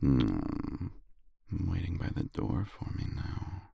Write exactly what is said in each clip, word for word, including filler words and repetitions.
Mm, waiting by the door for me now.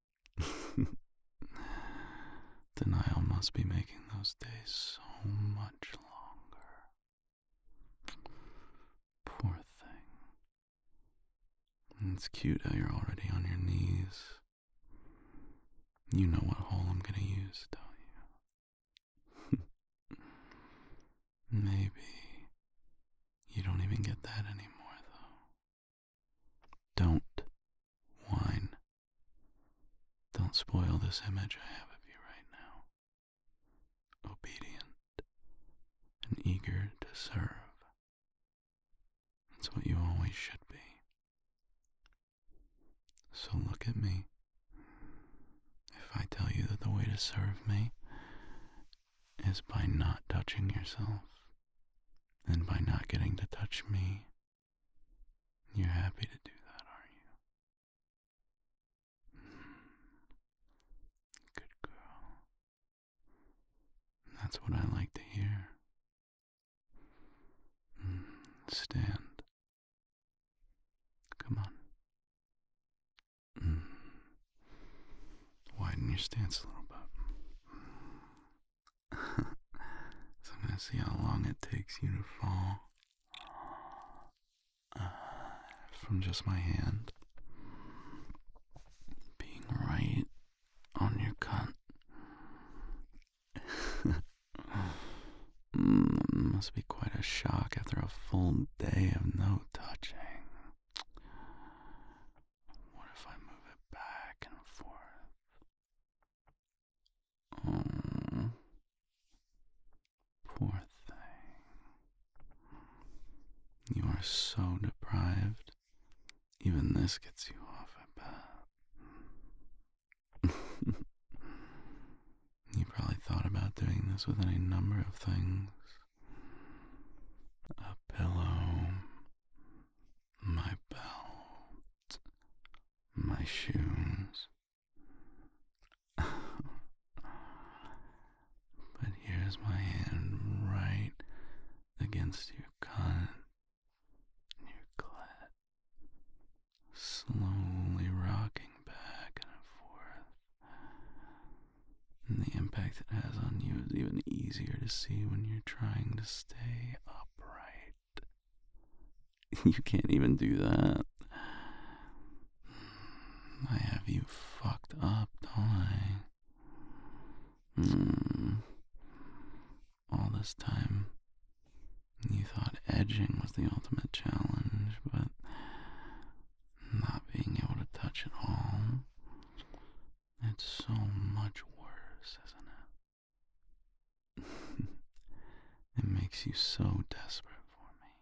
Denial must be making those days so much longer. Poor thing. It's cute how you're already on your knees. You know what hole I'm gonna use, don't you? Maybe you don't even get that anymore, though. Don't whine. Don't spoil this image I have of you right now. Obedient and eager to serve. That's what you always should be. So look at me. If I tell you that the way to serve me is by not touching yourself and by not getting to touch me, you're happy to do that, aren't you? Good girl. That's what I like to hear. Stand. Come on. Widen your stance a little bit. So I'm going to see how long it takes you to fall. Uh, from just my hand being right on your cunt. mm, must be quite a shock after a full day of no touching. What if I move it back and forth? Oh, poor thing. You are so deprived. Even this gets you off, I bet. You probably thought about doing this with any number of things. A pillow, my belt, my shoes. But here's my hand right against your cunt, your clit, slowly rocking back and forth. And the impact it has on you is even easier to see when you're trying to stay upright. You can't even do that. I have you fucked up, don't I? Mm. All this time, you thought edging was the ultimate challenge, but not being able to touch at all, it's so much worse, isn't it? It makes you so desperate for me.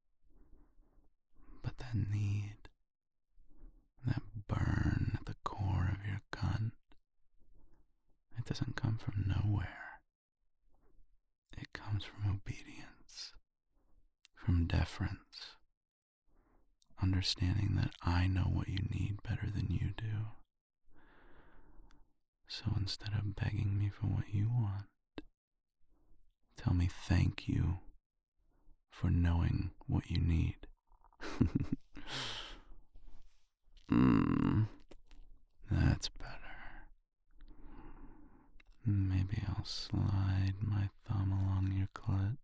But that need, that burn at the core of your cunt, it doesn't come from nowhere. It comes from obedience, from deference, understanding that I know what you need better than you do. So instead of begging me for what you want, tell me thank you for knowing what you need. Mmm, that's better. Maybe I'll slide my thumb along your clit.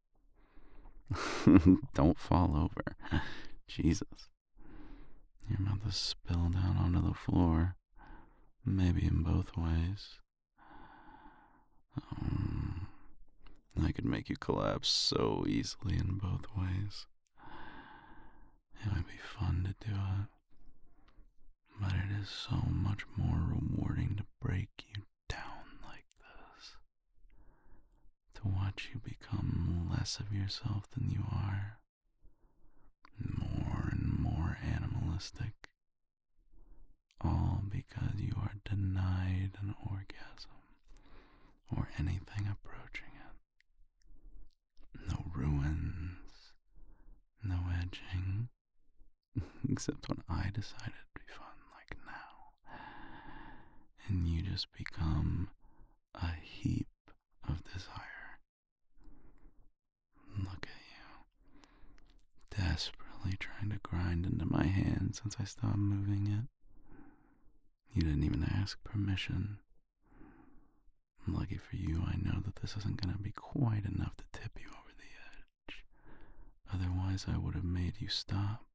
Don't fall over. Jesus. You're about to spill down onto the floor. Maybe in both ways. Um, I could make you collapse so easily in both ways. It would be fun to do it. But it is so much more rewarding to break you down like this. To watch you become less of yourself than you are. More and more animalistic. All because you are denied an orgasm. Or anything approaching it. No ruins. No edging. Except when I decided to be fun, like now. And you just become a heap of desire. Look at you. Desperately carefully trying to grind into my hand since I stopped moving it. You didn't even ask permission. Lucky for you, I know that this isn't going to be quite enough to tip you over the edge. Otherwise, I would have made you stop.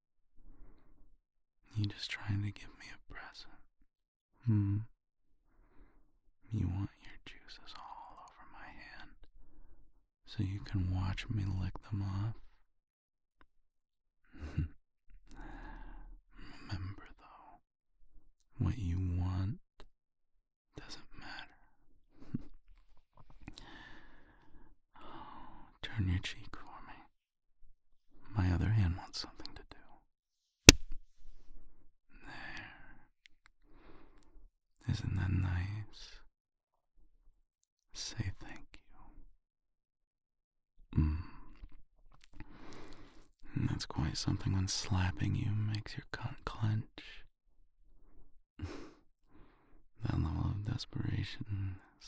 You just trying to give me a present. Hmm. You want your juices all over my hand so you can watch me lick them off? Remember, though, what you want doesn't matter. Oh, turn your cheek for me. My other hand wants something to do. There. Isn't that nice? Say thank you. Mm. And that's quite something when slapping you makes your cunt clench. That level of desperation is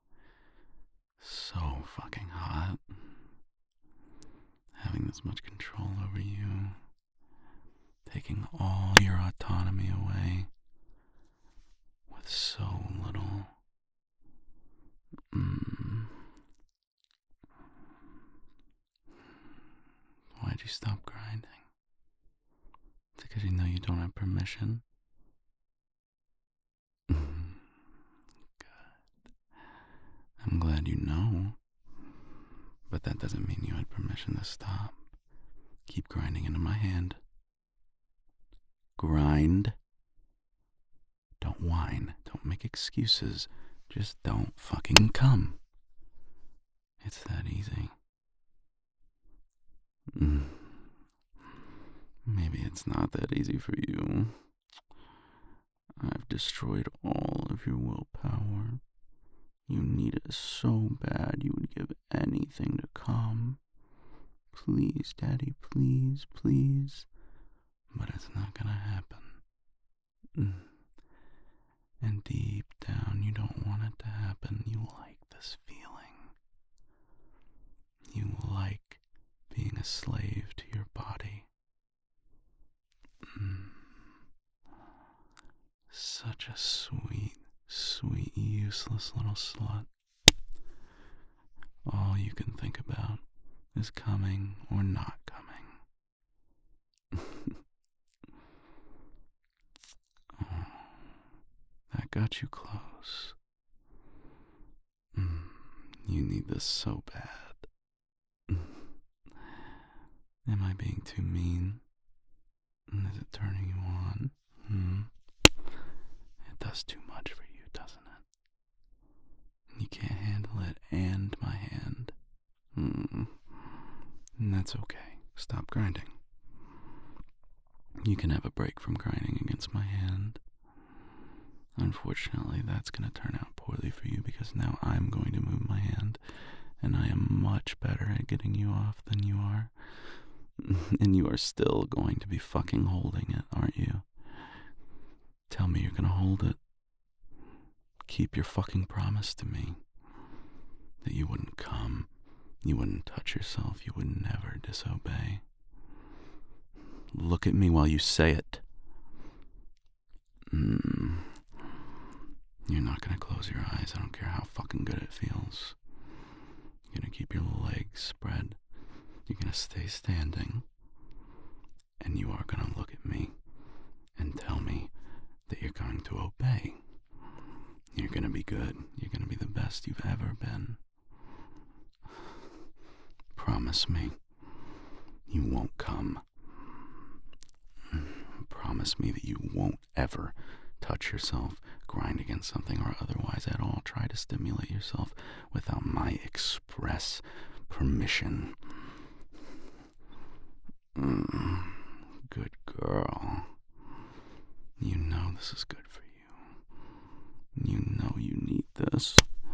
so fucking hot. Having this much control over you, taking all your autonomy away with so little. Mm. Why'd you stop grinding? Is it because you know you don't have permission? Good. I'm glad you know. But that doesn't mean you had permission to stop. Keep grinding into my hand. Grind. Don't whine. Don't make excuses. Just don't fucking come. It's that easy. Mm. Maybe it's not that easy for you. I've destroyed all of your willpower. You need it so bad you would give anything to come. Please, Daddy, please, please. But it's not gonna happen. Mm. And deep down, you don't want it to happen. You like this feeling. You like being a slave to your body. Mm. Such a sweet, sweet, useless little slut. All you can think about is coming or not coming. Oh, that got you close. Mm, you need this so bad. Am I being too mean? Is it turning you on? Hmm? It does too much for you, doesn't it? You can't handle it and my hand. Hmm. And that's okay. Stop grinding. You can have a break from grinding against my hand. Unfortunately, that's going to turn out poorly for you because now I'm going to move my hand, and I am much better at getting you off than you are. And you are still going to be fucking holding it, aren't you? Tell me you're gonna hold it. Keep your fucking promise to me. That you wouldn't come, you wouldn't touch yourself, you would never disobey. Look at me while you say it. Mm. You're not gonna close your eyes, I don't care how fucking good it feels. You're gonna keep your legs spread. You're gonna stay standing, and you are gonna look at me and tell me that you're going to obey. You're gonna be good. You're gonna be the best you've ever been. Promise me you won't come. Promise me that you won't ever touch yourself, grind against something, or otherwise at all try to stimulate yourself without my express permission. Mm, good girl. You know this is good for you. You know you need this.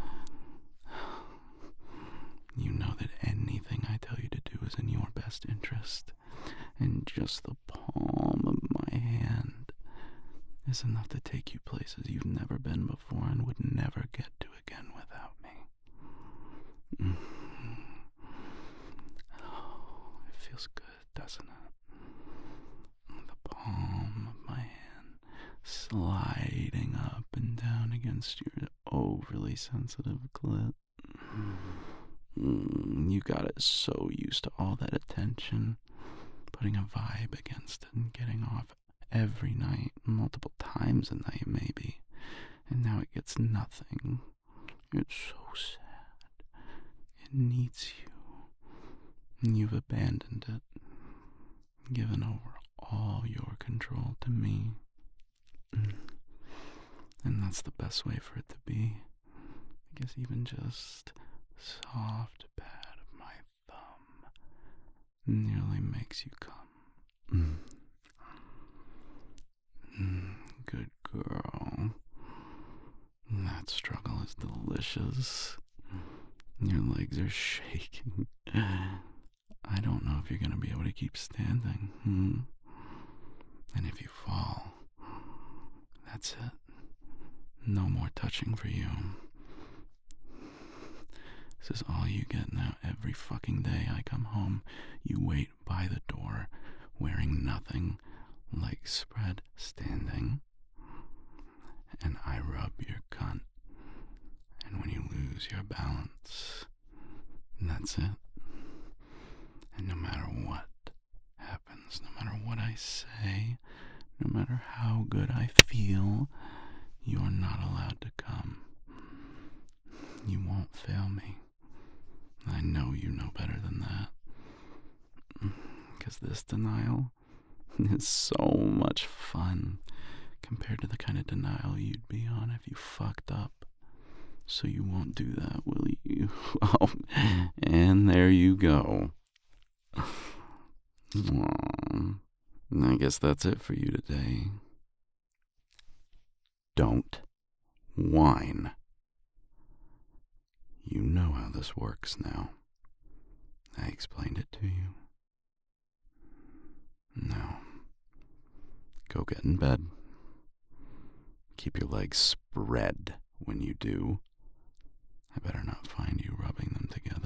You know that anything I tell you to do is in your best interest. And just the palm of my hand is enough to take you places you've never been before and would never get to again without me. Mm. Oh, it feels good, doesn't it? sliding up and down against your overly sensitive clit. Mm, you got it so used to all that attention, putting a vibe against it and getting off every night, multiple times a night maybe, and now it gets nothing. It's so sad. It needs you. And you've abandoned it, given over all your control to me. And that's the best way for it to be. I guess even just soft pat of my thumb nearly makes you come. Good girl. That struggle is delicious. Your legs are shaking. I don't know if you're gonna be able to keep standing. Hmm? And if you fall, that's it. No more touching for you. This is all you get now. Every fucking day I come home, you wait by the door, wearing nothing, legs spread, standing, and I rub your cunt. And when you lose your balance, that's it. And no matter what happens, no matter what I say, no matter how good I feel, you're not allowed to come. You won't fail me. I know you know better than that. Because this denial is so much fun compared to the kind of denial you'd be on if you fucked up. So you won't do that, will you? Oh, and there you go. Aww. I guess that's it for you today. Don't whine. You know how this works now. I explained it to you. Now, go get in bed. Keep your legs spread when you do. I better not find you rubbing them together.